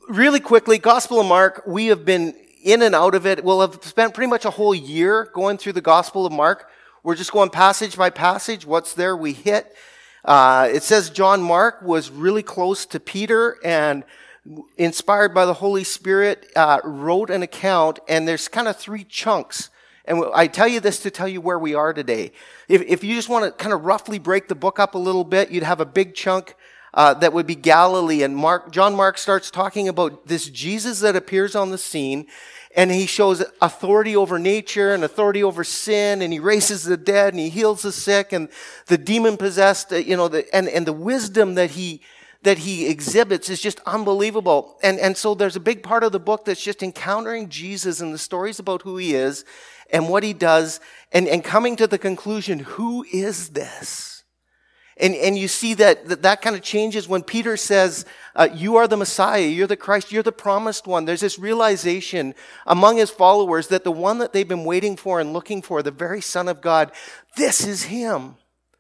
really quickly, Gospel of Mark, we have been in and out of it. We'll have spent pretty much a whole year going through the Gospel of Mark. We're just going passage by passage. What's there we hit. It says John Mark was really close to Peter and inspired by the Holy Spirit, wrote an account, and there's kind of three chunks. And I tell you this to tell you where we are today. If you just want to kind of roughly break the book up a little bit, you'd have a big chunk that would be Galilee. And John Mark starts talking about this Jesus that appears on the scene, and he shows authority over nature and authority over sin, and he raises the dead, and he heals the sick, and the demon-possessed, and the wisdom that he exhibits is just unbelievable. And so there's a big part of the book that's just encountering Jesus and the stories about who he is and what he does, and coming to the conclusion, who is this? And you see that kind of changes when Peter says, you are the Messiah, you're the Christ, you're the promised one. There's this realization among his followers that the one that they've been waiting for and looking for, the very Son of God, this is him.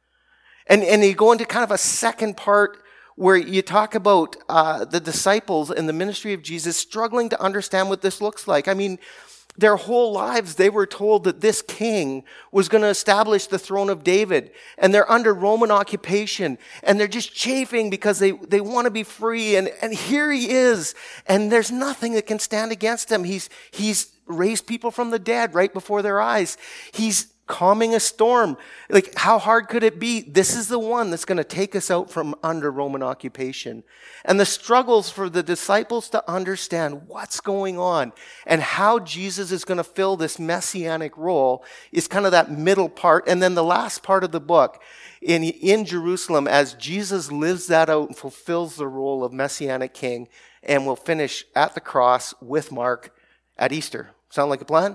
And you go into kind of a second part where you talk about the disciples and the ministry of Jesus struggling to understand what this looks like. I mean, their whole lives, they were told that this king was going to establish the throne of David. And they're under Roman occupation. And they're just chafing because they want to be free. And here he is. And there's nothing that can stand against him. He's raised people from the dead right before their eyes. He's calming a storm. Like, how hard could it be? This is the one that's going to take us out from under Roman occupation. And the struggles for the disciples to understand what's going on and how Jesus is going to fill this messianic role is kind of that middle part. And then the last part of the book in Jerusalem, as Jesus lives that out and fulfills the role of messianic king, and we'll finish at the cross with Mark at Easter. Sound like a plan?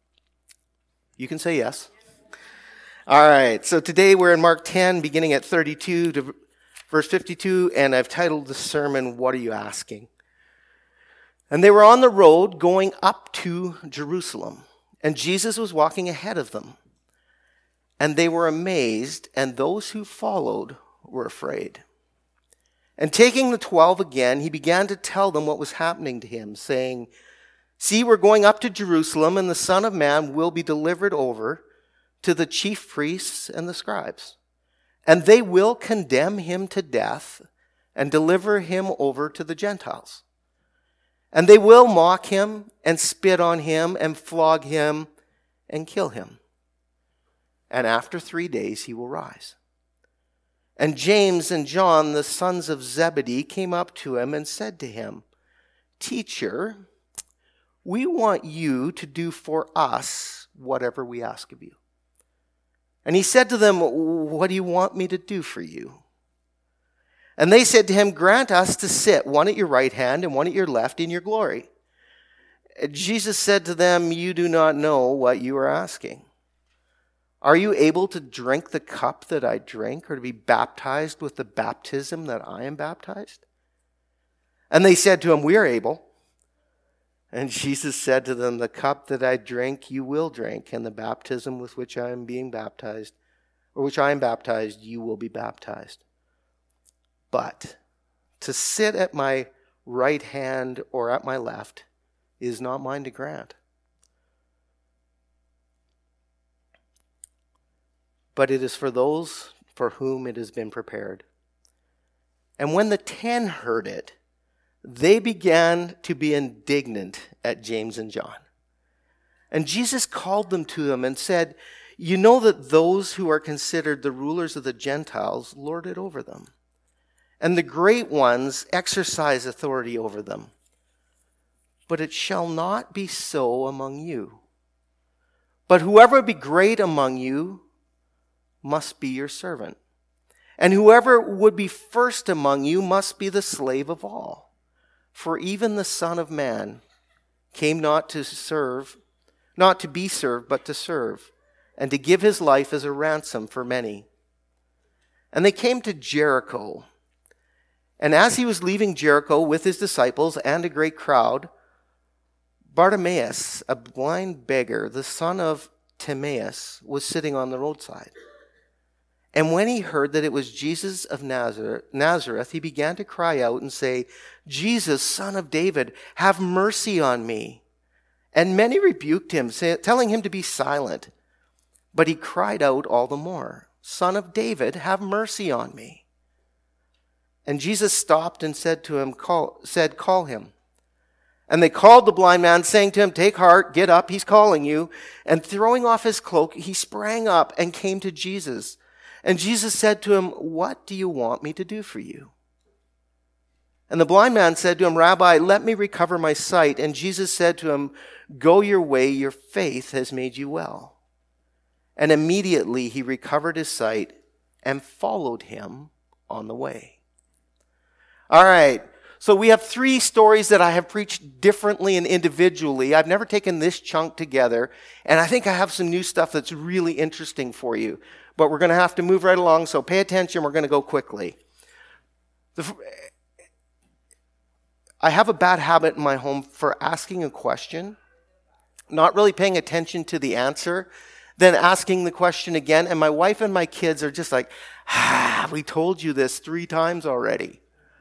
You can say yes. All right, so today we're in Mark 10, beginning at 32 to verse 52, and I've titled the sermon, What Are You Asking? And they were on the road going up to Jerusalem, and Jesus was walking ahead of them. And they were amazed, and those who followed were afraid. And taking the 12 again, he began to tell them what was happening to him, saying, See, we're going up to Jerusalem, and the Son of Man will be delivered over to the chief priests and the scribes. And they will condemn him to death and deliver him over to the Gentiles. And they will mock him and spit on him and flog him and kill him. And after 3 days he will rise. And James and John, the sons of Zebedee, came up to him and said to him, Teacher, we want you to do for us whatever we ask of you. And he said to them, What do you want me to do for you? And they said to him, Grant us to sit, one at your right hand and one at your left, in your glory. And Jesus said to them, You do not know what you are asking. Are you able to drink the cup that I drink, or to be baptized with the baptism that I am baptized? And they said to him, We are able. And Jesus said to them, The cup that I drink, you will drink, and the baptism with which I am being baptized, or which I am baptized, you will be baptized. But to sit at my right hand or at my left is not mine to grant, but it is for those for whom it has been prepared. And when the 10 heard it, they began to be indignant at James and John. And Jesus called them to him and said, You know that those who are considered the rulers of the Gentiles lord it over them, and the great ones exercise authority over them. But it shall not be so among you. But whoever be great among you must be your servant. And whoever would be first among you must be the slave of all. For even the Son of Man came not to be served, but to serve, and to give his life as a ransom for many. And they came to Jericho. And as he was leaving Jericho with his disciples and a great crowd, Bartimaeus, a blind beggar, the son of Timaeus, was sitting on the roadside. And when he heard that it was Jesus of Nazareth, he began to cry out and say, Jesus, Son of David, have mercy on me. And many rebuked him, telling him to be silent. But he cried out all the more, Son of David, have mercy on me. And Jesus stopped and said to him, Call him. And they called the blind man, saying to him, Take heart, get up, he's calling you. And throwing off his cloak, he sprang up and came to Jesus. And Jesus said to him, What do you want me to do for you? And the blind man said to him, Rabbi, let me recover my sight. And Jesus said to him, Go your way, your faith has made you well. And immediately he recovered his sight and followed him on the way. All right. So we have 3 stories that I have preached differently and individually. I've never taken this chunk together. And I think I have some new stuff that's really interesting for you. But we're going to have to move right along. So pay attention. We're going to go quickly. I have a bad habit in my home for asking a question, not really paying attention to the answer, then asking the question again. And my wife and my kids are just like, we told you this 3 times already.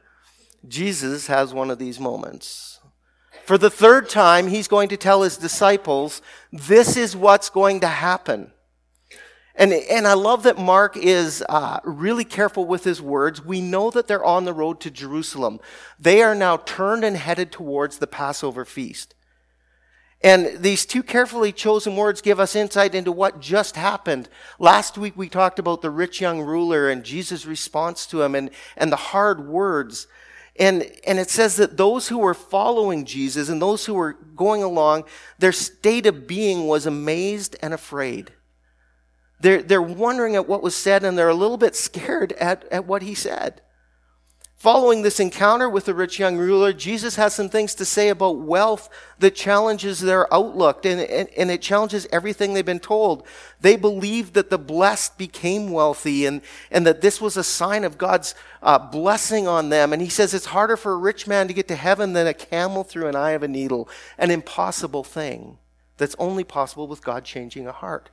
Jesus has one of these moments. For the 3rd time, he's going to tell his disciples, this is what's going to happen. And I love that Mark is really careful with his words. We know that they're on the road to Jerusalem. They are now turned and headed towards the Passover feast. And these 2 carefully chosen words give us insight into what just happened. Last week we talked about the rich young ruler and Jesus' response to him and the hard words. And it says that those who were following Jesus and those who were going along, their state of being was amazed and afraid. They're wondering at what was said, and they're a little bit scared at what he said. Following this encounter with the rich young ruler, Jesus has some things to say about wealth that challenges their outlook, and it challenges everything they've been told. They believed that the blessed became wealthy, and that this was a sign of God's blessing on them. And he says it's harder for a rich man to get to heaven than a camel through an eye of a needle, an impossible thing that's only possible with God changing a heart.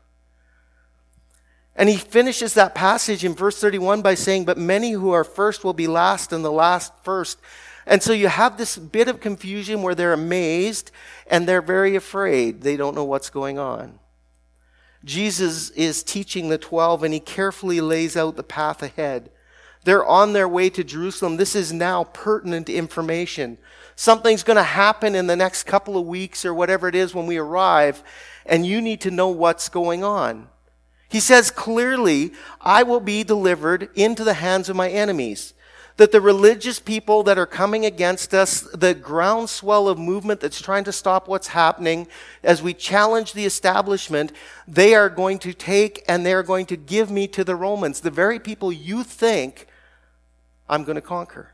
And he finishes that passage in verse 31 by saying, but many who are first will be last and the last first. And so you have this bit of confusion where they're amazed and they're very afraid. They don't know what's going on. Jesus is teaching the 12 and he carefully lays out the path ahead. They're on their way to Jerusalem. This is now pertinent information. Something's going to happen in the next couple of weeks or whatever it is when we arrive, and you need to know what's going on. He says clearly, I will be delivered into the hands of my enemies. That the religious people that are coming against us, the groundswell of movement that's trying to stop what's happening, as we challenge the establishment, they are going to take and they're going to give me to the Romans, the very people you think I'm going to conquer.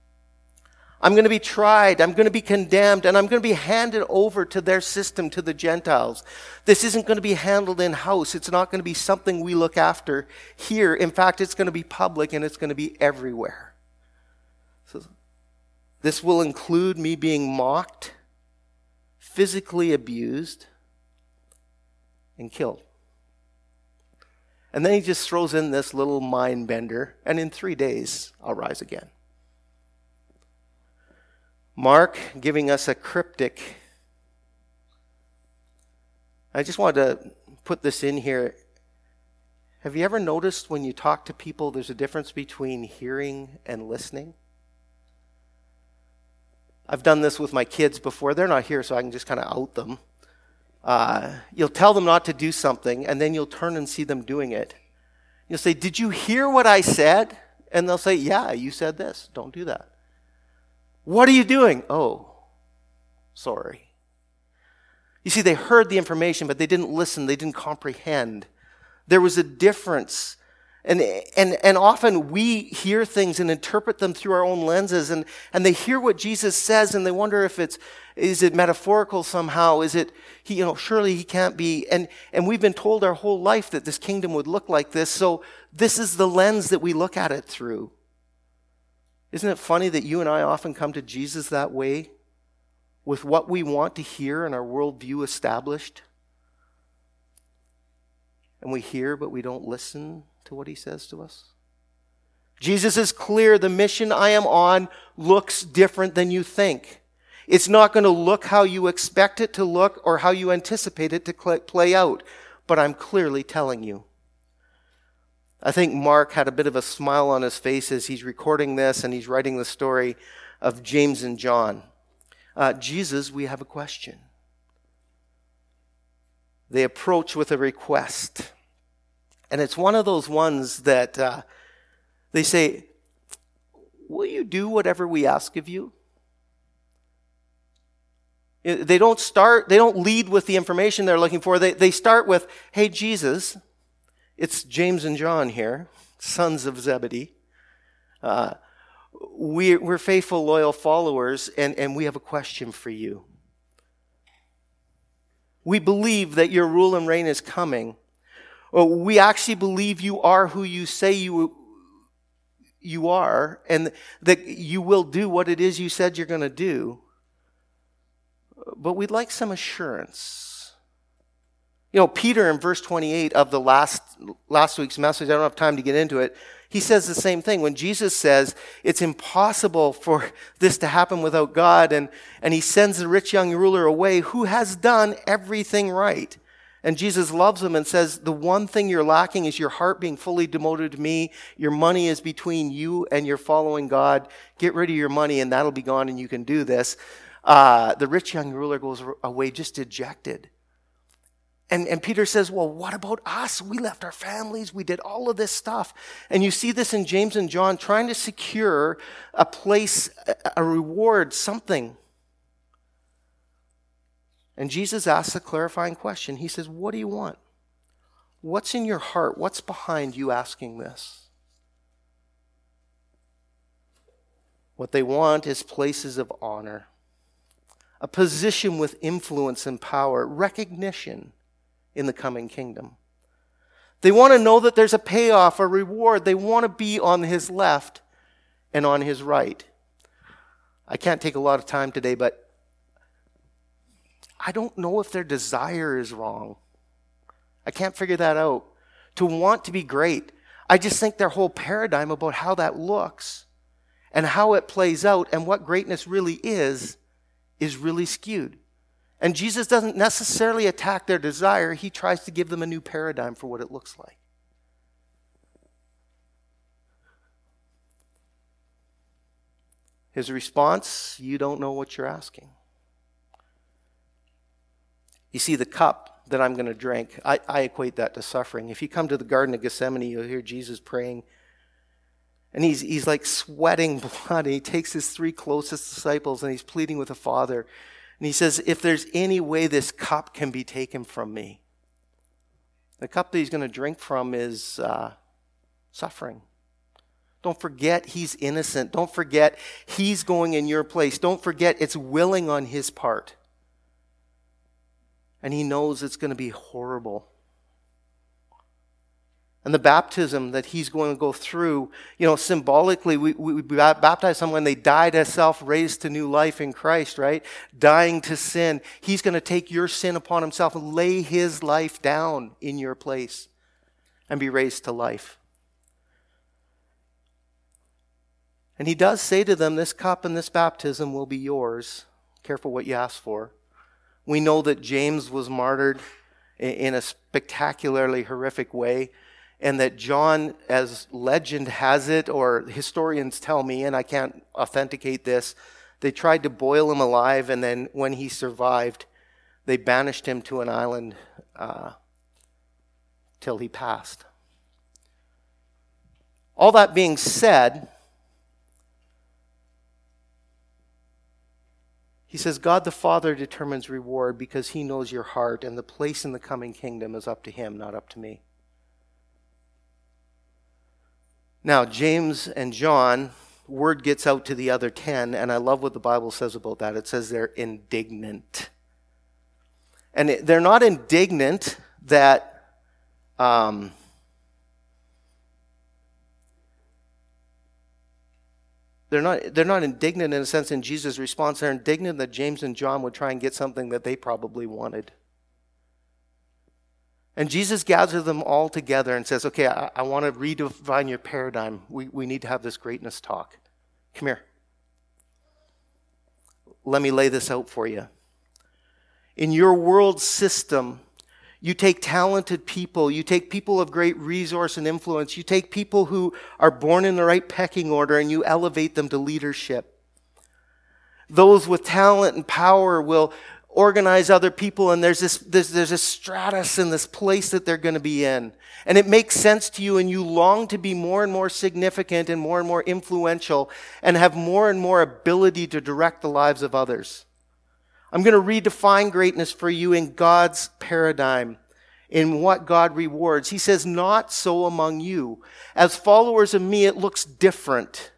I'm going to be tried, I'm going to be condemned, and I'm going to be handed over to their system, to the Gentiles. This isn't going to be handled in-house. It's not going to be something we look after here. In fact, it's going to be public and it's going to be everywhere. So this will include me being mocked, physically abused, and killed. And then he just throws in this little mind bender, and in 3 days, I'll rise again. Mark giving us a cryptic. I just wanted to put this in here. Have you ever noticed when you talk to people, there's a difference between hearing and listening? I've done this with my kids before. They're not here, so I can just kind of out them. You'll tell them not to do something, and then you'll turn and see them doing it. You'll say, did you hear what I said? And they'll say, yeah, you said this. Don't do that. What are you doing? Oh, sorry. You see, they heard the information, but they didn't listen. They didn't comprehend. There was a difference. And often we hear things and interpret them through our own lenses, and they hear what Jesus says, and they wonder if is it metaphorical somehow? Is it, surely he can't be. And we've been told our whole life that this kingdom would look like this, so this is the lens that we look at it through. Isn't it funny that you and I often come to Jesus that way, with what we want to hear and our worldview established? And we hear, but we don't listen to what he says to us? Jesus is clear. The mission I am on looks different than you think. It's not going to look how you expect it to look or how you anticipate it to play out. But I'm clearly telling you. I think Mark had a bit of a smile on his face as he's recording this and he's writing the story of James and John. Jesus, we have a question. They approach with a request. And it's one of those ones that they say, will you do whatever we ask of you? They don't lead with the information they're looking for. They start with, hey, Jesus, it's James and John here, sons of Zebedee. We're faithful, loyal followers, and we have a question for you. We believe that your rule and reign is coming. We actually believe you are who you say you are, and that you will do what it is you said you're going to do. But we'd like some assurance. Peter in verse 28 of the last week's message, I don't have time to get into it, he says the same thing. When Jesus says it's impossible for this to happen without God, and he sends the rich young ruler away who has done everything right. And Jesus loves him and says, the one thing you're lacking is your heart being fully devoted to me. Your money is between you and your following God. Get rid of your money and that'll be gone and you can do this. The rich young ruler goes away just dejected. And Peter says, well, what about us? We left our families. We did all of this stuff. And you see this in James and John trying to secure a place, a reward, something. And Jesus asks a clarifying question. He says, what do you want? What's in your heart? What's behind you asking this? What they want is places of honor, a position with influence and power, recognition in the coming kingdom. They want to know that there's a payoff, a reward. They want to be on his left and on his right. I can't take a lot of time today, but I don't know if their desire is wrong. I can't figure that out. To want to be great. I just think their whole paradigm about how that looks and how it plays out and what greatness really is really skewed. And Jesus doesn't necessarily attack their desire. He tries to give them a new paradigm for what it looks like. His response, you don't know what you're asking. You see, the cup that I'm going to drink, I equate that to suffering. If you come to the Garden of Gethsemane, you'll hear Jesus praying. And he's like sweating blood. And he takes his 3 closest disciples and he's pleading with the Father. And he says, if there's any way this cup can be taken from me. The cup that he's going to drink from is suffering. Don't forget he's innocent. Don't forget he's going in your place. Don't forget it's willing on his part. And he knows it's going to be horrible. And the baptism that he's going to go through, symbolically, we baptize someone when they die to self, raised to new life in Christ, right? Dying to sin. He's going to take your sin upon himself and lay his life down in your place and be raised to life. And he does say to them, this cup and this baptism will be yours. Careful what you ask for. We know that James was martyred in a spectacularly horrific way. And that John, as legend has it, or historians tell me, and I can't authenticate this, they tried to boil him alive, and then when he survived, they banished him to an island till he passed. All that being said, he says, God the Father determines reward because he knows your heart, and the place in the coming kingdom is up to him, not up to me. Now, James and John, word gets out to the other 10, and I love what the Bible says about that. It says they're indignant. And they're not indignant that they're not indignant in a sense in Jesus' response. They're indignant that James and John would try and get something that they probably wanted. And Jesus gathers them all together and says, okay, I want to redefine your paradigm. We need to have this greatness talk. Come here. Let me lay this out for you. In your world system, you take talented people, you take people of great resource and influence, you take people who are born in the right pecking order and you elevate them to leadership. Those with talent and power will organize other people, and there's a stratus in this place that they're going to be in. And it makes sense to you, and you long to be more and more significant and more influential and have more and more ability to direct the lives of others. I'm going to redefine greatness for you in God's paradigm, in what God rewards. He says, not so among you. As followers of me, it looks different.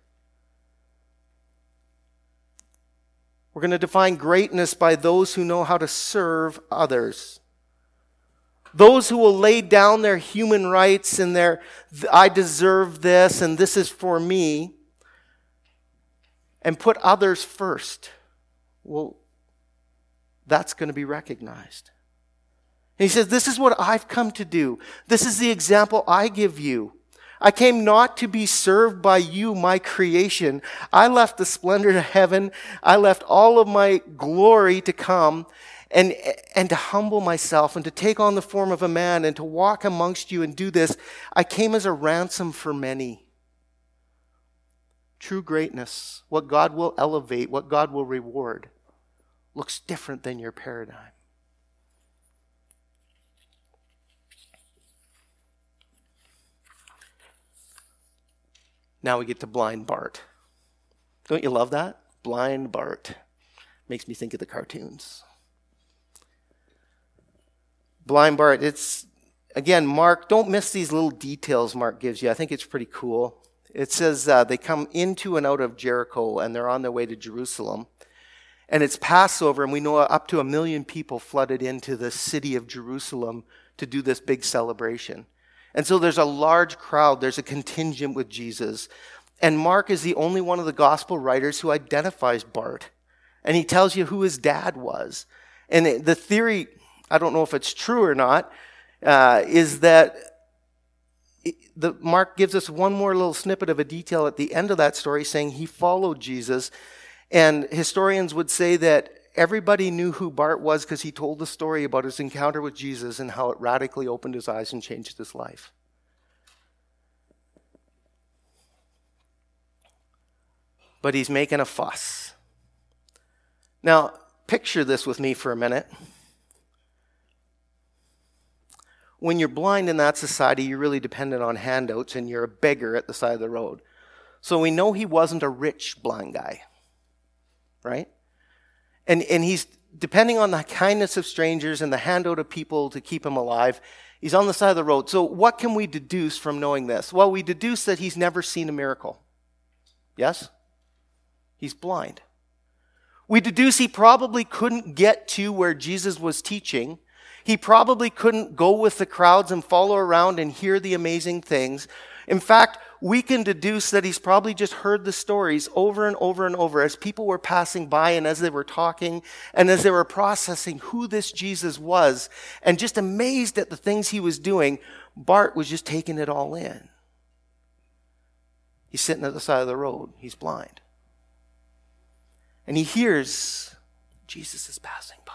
We're going to define greatness by those who know how to serve others. Those who will lay down their human rights and their, I deserve this and this is for me, and put others first. Well, that's going to be recognized. And he says, this is what I've come to do. This is the example I give you. I came not to be served by you, my creation. I left the splendor of heaven. I left all of my glory to come and to humble myself and to take on the form of a man and to walk amongst you and do this. I came as a ransom for many. True greatness, what God will elevate, what God will reward, looks different than your paradigm. Now we get to Blind Bart. Don't you love that? Blind Bart. Makes me think of the cartoons. Blind Bart, it's, again, Mark, don't miss these little details Mark gives you. I think it's pretty cool. It says they come into and out of Jericho and they're on their way to Jerusalem. And it's Passover, and we know up to 1 million people flooded into the city of Jerusalem to do this big celebration. And so there's a large crowd, there's a contingent with Jesus. And Mark is the only one of the gospel writers who identifies Bart. And he tells you who his dad was. And the theory, I don't know if it's true or not, is that Mark gives us one more little snippet of a detail at the end of that story saying he followed Jesus. And historians would say that everybody knew who Bart was because he told the story about his encounter with Jesus and how it radically opened his eyes and changed his life. But he's making a fuss. Now, picture this with me for a minute. When you're blind in that society, you're really dependent on handouts and you're a beggar at the side of the road. So we know he wasn't a rich blind guy, right? And he's depending on the kindness of strangers and the handout of people to keep him alive. He's on the side of the road. So what can we deduce from knowing this? Well, we deduce that he's never seen a miracle. Yes? He's blind. We deduce he probably couldn't get to where Jesus was teaching. He probably couldn't go with the crowds and follow around and hear the amazing things. In fact, we can deduce that he's probably just heard the stories over and over and over as people were passing by and as they were talking and as they were processing who this Jesus was and just amazed at the things he was doing. Bart was just taking it all in. He's sitting at the side of the road. He's blind. And he hears Jesus is passing by.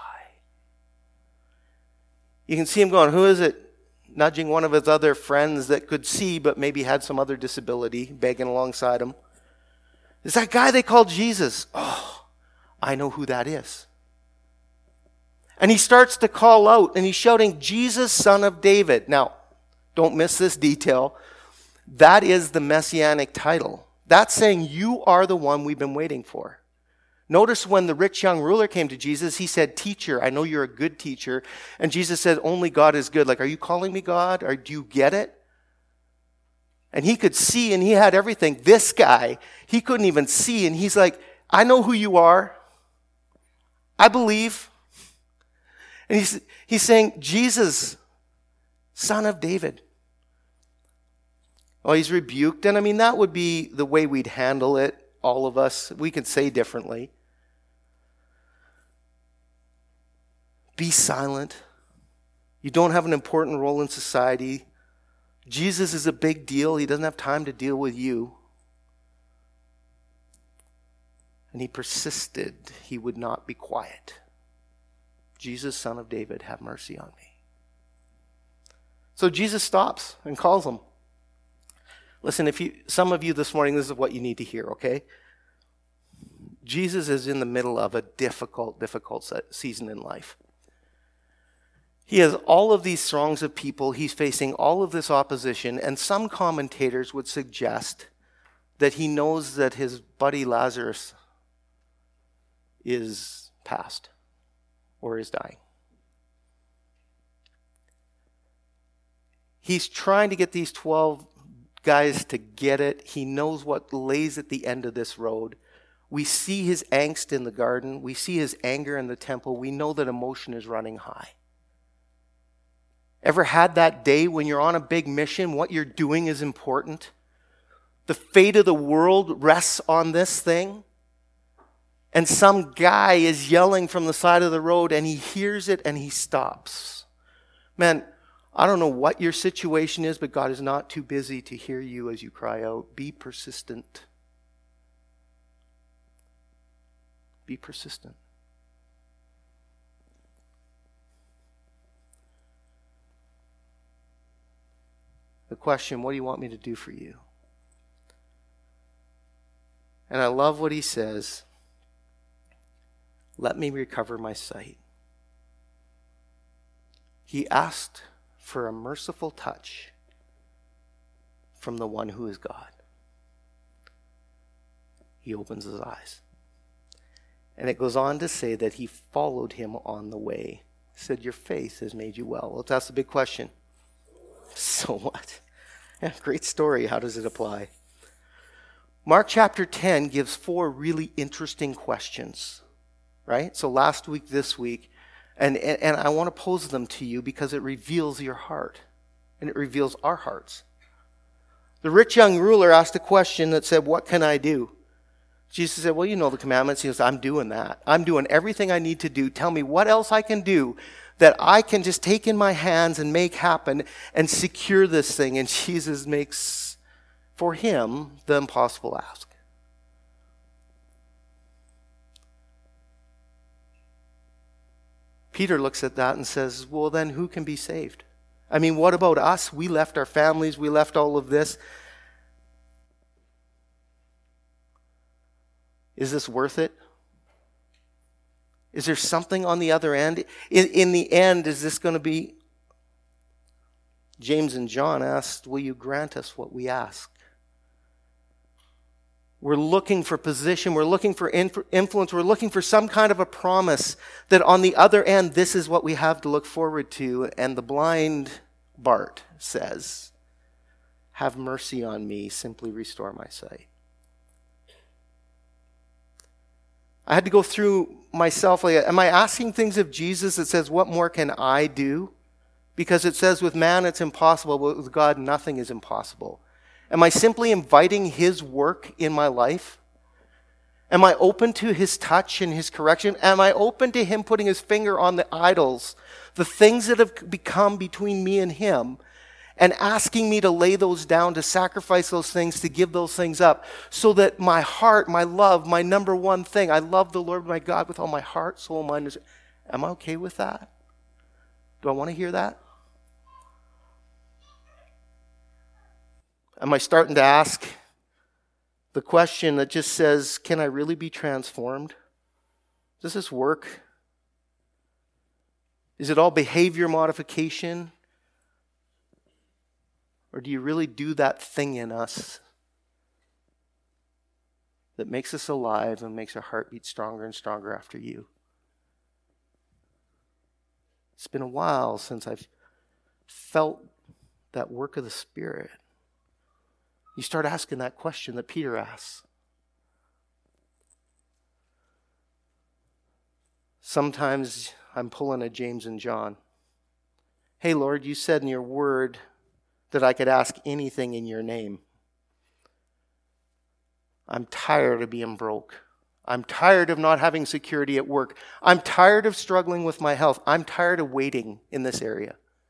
You can see him going, who is it? Nudging one of his other friends that could see but maybe had some other disability, begging alongside him. It's that guy they call Jesus. Oh, I know who that is. And he starts to call out and he's shouting, Jesus, Son of David. Now, don't miss this detail. That is the messianic title. That's saying you are the one we've been waiting for. Notice when the rich young ruler came to Jesus, he said, teacher, I know you're a good teacher. And Jesus said, only God is good. Like, are you calling me God? Or do you get it? And he could see and he had everything. This guy, he couldn't even see. And he's like, I know who you are. I believe. And he's saying, Jesus, Son of David. Oh, he's rebuked. And I mean, that would be the way we'd handle it. All of us, we could say differently. Be silent. You don't have an important role in society. Jesus is a big deal. He doesn't have time to deal with you. And he persisted. He would not be quiet. Jesus, Son of David, have mercy on me. So Jesus stops and calls him. Listen, some of you this morning, this is what you need to hear, okay? Jesus is in the middle of a difficult season in life. He has all of these throngs of people. He's facing all of this opposition, and some commentators would suggest that he knows that his buddy Lazarus is passed or is dying. He's trying to get these 12 guys to get it. He knows what lays at the end of this road. We see his angst in the garden. We see his anger in the temple. We know that emotion is running high. Ever had that day when you're on a big mission, what you're doing is important? The fate of the world rests on this thing. And some guy is yelling from the side of the road and he hears it and he stops. Man, I don't know what your situation is, but God is not too busy to hear you as you cry out. Be persistent. Be persistent. The question, what do you want me to do for you? And I love what he says. Let me recover my sight. He asked for a merciful touch from the one who is God. He opens his eyes. And it goes on to say that he followed him on the way. He said, your faith has made you well. Let's ask the big question. So what? Yeah, great story. How does it apply? Mark chapter 10 gives 4 really interesting questions, right? So last week, this week, and I want to pose them to you because it reveals your heart and it reveals our hearts. The rich young ruler asked a question that said, what can I do? Jesus said, well, you know the commandments. He goes, I'm doing that. I'm doing everything I need to do. Tell me what else I can do that I can just take in my hands and make happen and secure this thing. And Jesus makes, for him, the impossible ask. Peter looks at that and says, well, then who can be saved? I mean, what about us? We left our families. We left all of this. Is this worth it? Is there something on the other end? In the end, is this going to be? James and John asked, will you grant us what we ask? We're looking for position. We're looking for influence. We're looking for some kind of a promise that on the other end, this is what we have to look forward to. And the blind Bart says, have mercy on me, simply restore my sight. I had to go through myself. Like, am I asking things of Jesus that says, what more can I do? Because it says with man it's impossible, but with God nothing is impossible. Am I simply inviting his work in my life? Am I open to his touch and his correction? Am I open to him putting his finger on the idols, the things that have become between me and him, and asking me to lay those down, to sacrifice those things, to give those things up, so that my heart, my love, my number one thing, I love the Lord my God with all my heart, soul, mind. Am I okay with that? Do I want to hear that? Am I starting to ask the question that just says, can I really be transformed? Does this work? Is it all behavior modification? Or do you really do that thing in us that makes us alive and makes our heart beat stronger and stronger after you? It's been a while since I've felt that work of the Spirit. You start asking that question that Peter asks. Sometimes I'm pulling a James and John. Hey, Lord, you said in your word that I could ask anything in your name. I'm tired of being broke. I'm tired of not having security at work. I'm tired of struggling with my health. I'm tired of waiting in this area.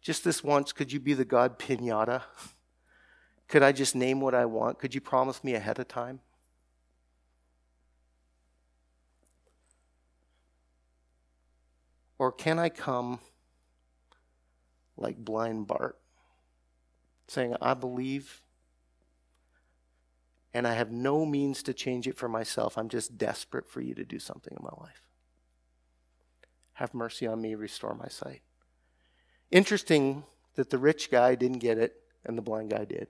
just this once, could you be the God pinata? Could I just name what I want? Could you promise me ahead of time? Or can I come like blind Bart, saying, I believe, and I have no means to change it for myself. I'm just desperate for you to do something in my life. Have mercy on me, restore my sight. Interesting that the rich guy didn't get it and the blind guy did.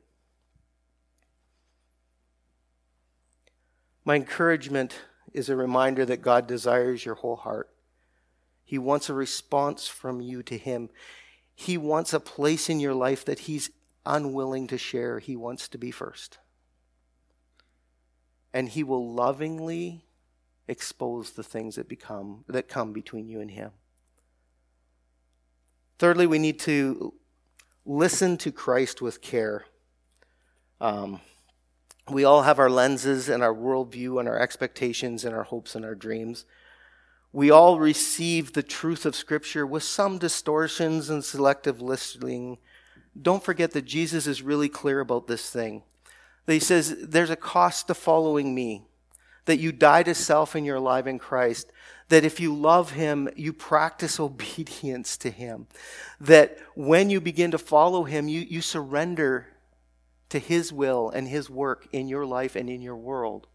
My encouragement is a reminder that God desires your whole heart. He wants a response from you to him. He wants a place in your life that he's unwilling to share. He wants to be first. And he will lovingly expose the things that come between you and him. Thirdly, we need to listen to Christ with care. We all have our lenses and our worldview and our expectations and our hopes and our dreams. We all receive the truth of Scripture with some distortions and selective listening. Don't forget that Jesus is really clear about this thing. He says, there's a cost to following me, that you die to self and you're alive in Christ, that if you love him, you practice obedience to him, that when you begin to follow him, you surrender to his will and his work in your life and in your world.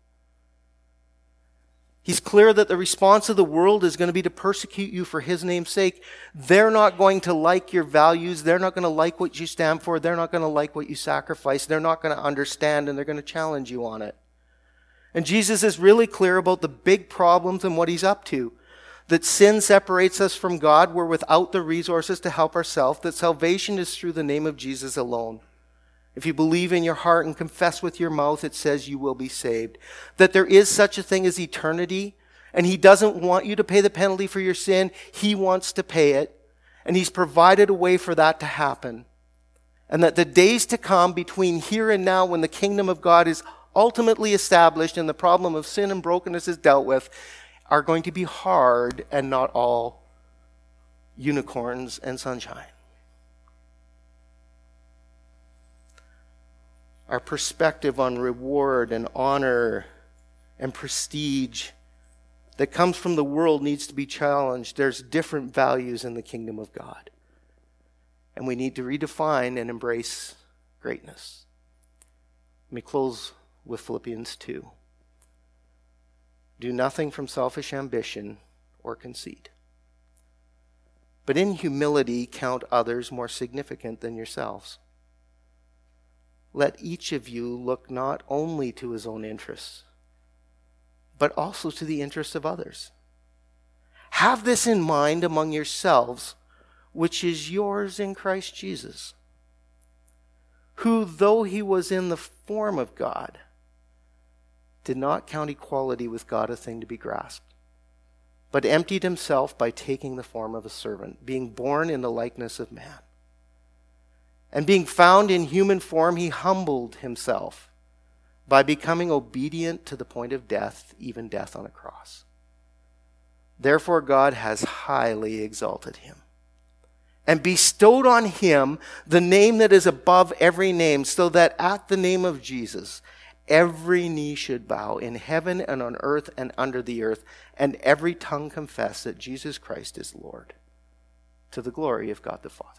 He's clear that the response of the world is going to be to persecute you for his name's sake. They're not going to like your values. They're not going to like what you stand for. They're not going to like what you sacrifice. They're not going to understand, and they're going to challenge you on it. And Jesus is really clear about the big problems and what he's up to. That sin separates us from God. We're without the resources to help ourselves. That salvation is through the name of Jesus alone. If you believe in your heart and confess with your mouth, it says you will be saved. That there is such a thing as eternity, and he doesn't want you to pay the penalty for your sin. He wants to pay it, and he's provided a way for that to happen. And that the days to come between here and now, when the kingdom of God is ultimately established and the problem of sin and brokenness is dealt with, are going to be hard and not all unicorns and sunshine. Our perspective on reward and honor and prestige that comes from the world needs to be challenged. There's different values in the kingdom of God. And we need to redefine and embrace greatness. Let me close with Philippians 2. Do nothing from selfish ambition or conceit, but in humility count others more significant than yourselves. Let each of you look not only to his own interests, but also to the interests of others. Have this in mind among yourselves, which is yours in Christ Jesus, who, though he was in the form of God, did not count equality with God a thing to be grasped, but emptied himself by taking the form of a servant, being born in the likeness of man. And being found in human form, he humbled himself by becoming obedient to the point of death, even death on a cross. Therefore God has highly exalted him and bestowed on him the name that is above every name, so that at the name of Jesus every knee should bow in heaven and on earth and under the earth, and every tongue confess that Jesus Christ is Lord, to the glory of God the Father.